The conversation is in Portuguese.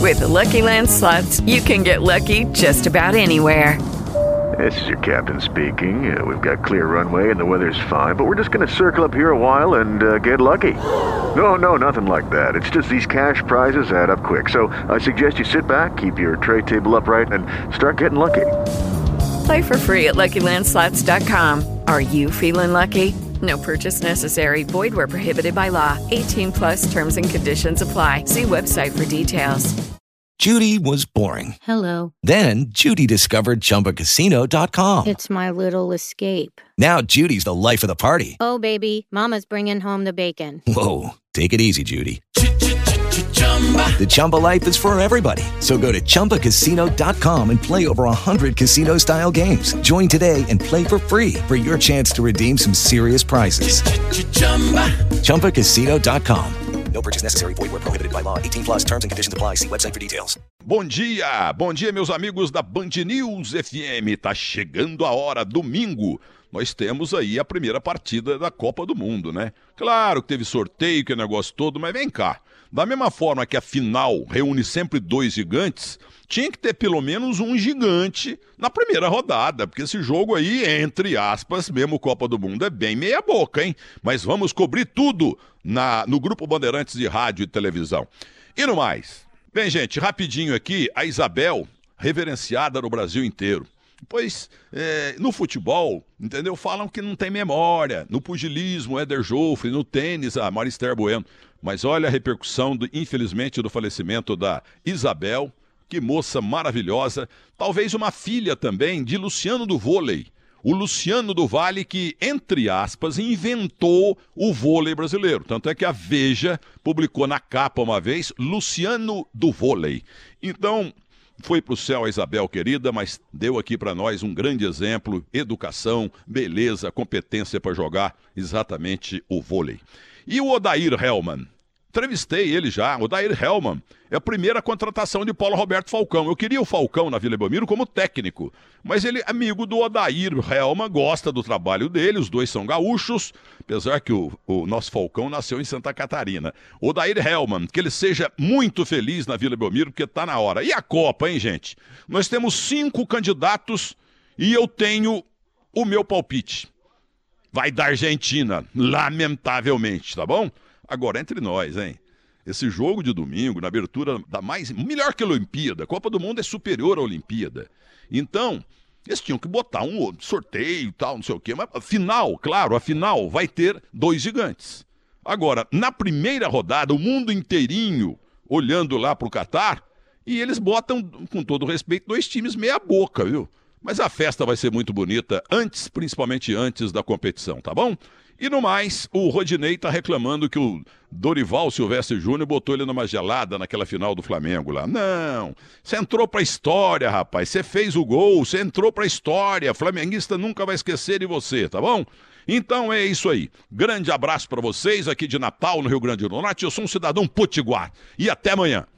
With the Lucky Land Slots, you can get lucky just about anywhere. This is your captain speaking. We've got clear runway and the weather's fine, but we're just going to circle up here a while and get lucky. No, nothing like that. It's just these cash prizes add up quick. So I suggest you sit back, keep your tray table upright, and start getting lucky. Play for free at LuckyLandSlots.com. Are you feeling lucky? No purchase necessary. Void where prohibited by law. 18 plus terms and conditions apply. See website for details. Judy was boring. Hello. Then Judy discovered ChumbaCasino.com. It's my little escape. Now Judy's the life of the party. Oh, baby, mama's bringing home the bacon. Whoa, take it easy, Judy. The Chumba life is for everybody. So go to ChumbaCasino.com and play over 100 casino-style games. Join today and play for free for your chance to redeem some serious prizes. ChumbaCasino.com. No purchase necessary. Void where prohibited by law. 18 plus terms and conditions apply. See website for details. Bom dia, meus amigos da Band News FM. Tá chegando a hora, domingo. Nós temos aí a primeira partida da Copa do Mundo, né? Claro que teve sorteio, que é negócio todo, mas vem cá. Da mesma forma que a final reúne sempre dois gigantes, tinha que ter pelo menos um gigante na primeira rodada, porque esse jogo aí, entre aspas, mesmo Copa do Mundo, é bem meia boca, hein? Mas vamos cobrir tudo no Grupo Bandeirantes de Rádio e Televisão. E no mais, bem, gente, rapidinho aqui, a Isabel, reverenciada no Brasil inteiro. Pois, no futebol, entendeu? Falam que não tem memória. No pugilismo, Éder Joffre, no tênis, a Marister Bueno. Mas olha a repercussão, infelizmente, do falecimento da Isabel. Que moça maravilhosa. Talvez uma filha também de Luciano do Vôlei. O Luciano do Vale que, entre aspas, inventou o vôlei brasileiro. Tanto é que a Veja publicou na capa uma vez, Luciano do Vôlei. Então, foi pro céu a Isabel querida, mas deu aqui para nós um grande exemplo, educação, beleza, competência para jogar exatamente o vôlei. E o Odair Hellmann? Entrevistei ele já. O Odair Hellmann é a primeira contratação de Paulo Roberto Falcão. Eu queria o Falcão na Vila Belmiro como técnico, mas ele, amigo do Odair Hellmann, gosta do trabalho dele, os dois são gaúchos, apesar que o nosso Falcão nasceu em Santa Catarina. Odair Hellmann, que ele seja muito feliz na Vila Belmiro, porque tá na hora. E a Copa, hein, gente? Nós temos 5 candidatos e eu tenho o meu palpite. Vai da Argentina, lamentavelmente, tá bom? Agora, entre nós, hein? Esse jogo de domingo, na abertura da melhor que a Olimpíada, a Copa do Mundo é superior à Olimpíada. Então, eles tinham que botar um sorteio e tal, não sei o quê. Mas a final vai ter 2 gigantes. Agora, na primeira rodada, o mundo inteirinho olhando lá pro Catar, e eles botam, com todo respeito, 2 times meia boca, viu? Mas a festa vai ser muito bonita principalmente antes da competição, tá bom? E no mais, o Rodinei tá reclamando que o Dorival Silvestre Júnior botou ele numa gelada naquela final do Flamengo lá. Não, você entrou pra história, rapaz. Você fez o gol, você entrou pra história. Flamenguista nunca vai esquecer de você, tá bom? Então é isso aí. Grande abraço pra vocês aqui de Natal, no Rio Grande do Norte. Eu sou um cidadão potiguar. E até amanhã.